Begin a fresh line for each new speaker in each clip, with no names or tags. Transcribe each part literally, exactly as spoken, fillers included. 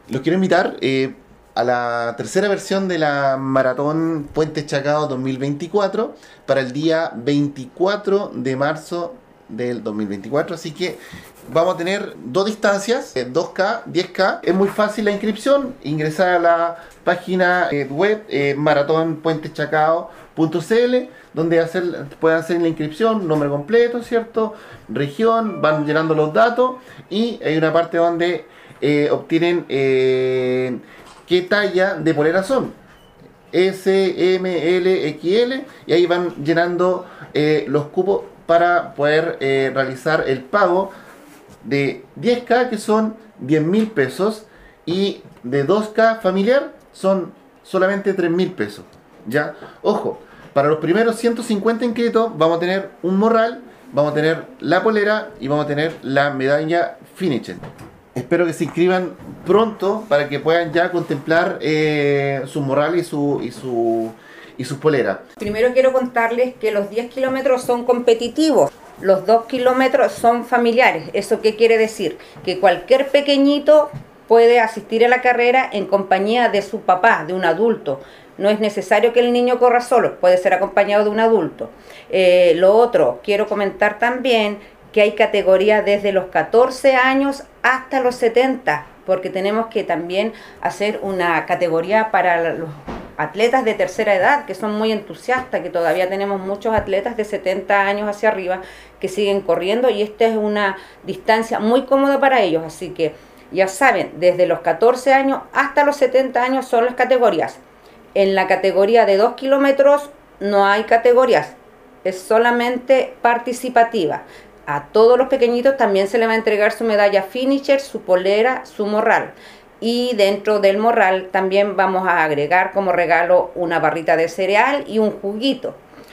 Los quiero invitar eh, a la tercera versión de la Maratón Puente Chacao dos mil veinticuatro para el día veinticuatro de marzo del dos mil veinticuatro. Así que vamos a tener dos distancias, eh, dos K, diez K. Es muy fácil la inscripción. Ingresar a la página eh, web eh, maratón puente chacao punto c l, donde hacer, pueden hacer la inscripción, nombre completo, ¿cierto? Región, van llenando los datos y hay una parte donde eh, obtienen eh, qué talla de polera son. S, M, L, X L, y ahí van llenando eh, los cupos para poder eh, realizar el pago de diez K, que son diez mil pesos, y de dos K familiar son solamente tres mil pesos. ¿Ya? Ojo, para los primeros ciento cincuenta inscritos vamos a tener un morral, vamos a tener la polera y vamos a tener la medalla Finisher. Espero que se inscriban pronto para que puedan ya contemplar eh, su morral y su y su y sus poleras.
Primero quiero contarles que los diez kilómetros son competitivos, los dos kilómetros son familiares. ¿Eso qué quiere decir? Que cualquier pequeñito puede asistir a la carrera en compañía de su papá, de un adulto. No es necesario que el niño corra solo, puede ser acompañado de un adulto. Eh, lo otro, quiero comentar también que hay categorías desde los catorce años hasta los setenta, porque tenemos que también hacer una categoría para los atletas de tercera edad, que son muy entusiastas, que todavía tenemos muchos atletas de setenta años hacia arriba que siguen corriendo, y esta es una distancia muy cómoda para ellos. Así que ya saben, desde los catorce años hasta los setenta años son las categorías. En la categoría de dos kilómetros no hay categorías, es solamente participativa. A todos los pequeñitos también se les va a entregar su medalla Finisher, su polera, su morral. Y dentro del morral también vamos a agregar como regalo una barrita de cereal y un juguito.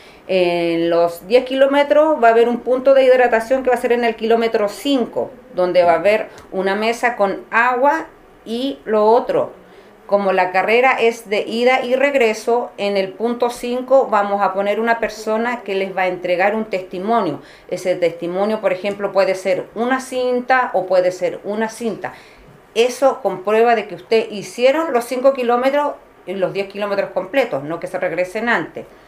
En los diez kilómetros va a haber un punto de hidratación que va a ser en el kilómetro cinco, donde va a haber una mesa con agua. Y lo otro, como la carrera es de ida y regreso, en el punto cinco vamos a poner una persona que les va a entregar un testimonio. Ese testimonio, por ejemplo, puede ser una cinta o puede ser una cinta. Eso comprueba de que usted hicieron los cinco kilómetros y los diez kilómetros completos, no que se regresen antes.